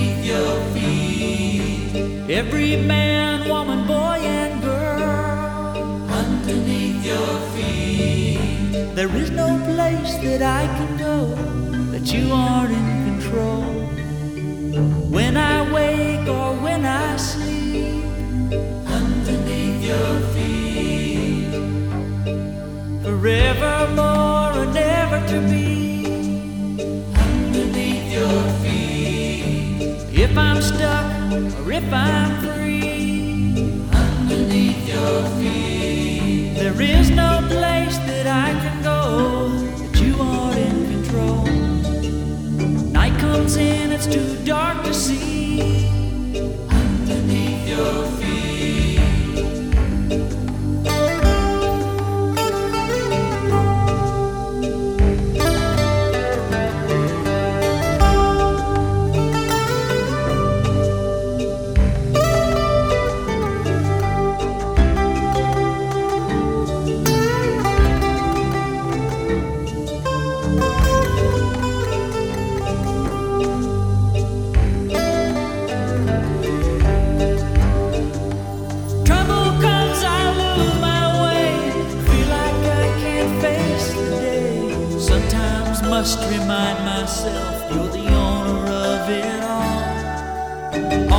underneath your feet. Every man, woman, boy, and girl, Underneath your feet. there is no place that I can go that you aren't in control. When I wake or when I sleep, Underneath your feet. forevermore and never to be. Underneath your feet. If I'm stuck or if I'm free, Underneath your feet. there is no place that I can go that you aren't in control. Night comes in, it's too dark to see. Underneath your feet. Trouble comes, I lose my way. Feel like I can't face the day. Sometimes must remind myself you're the owner of it all.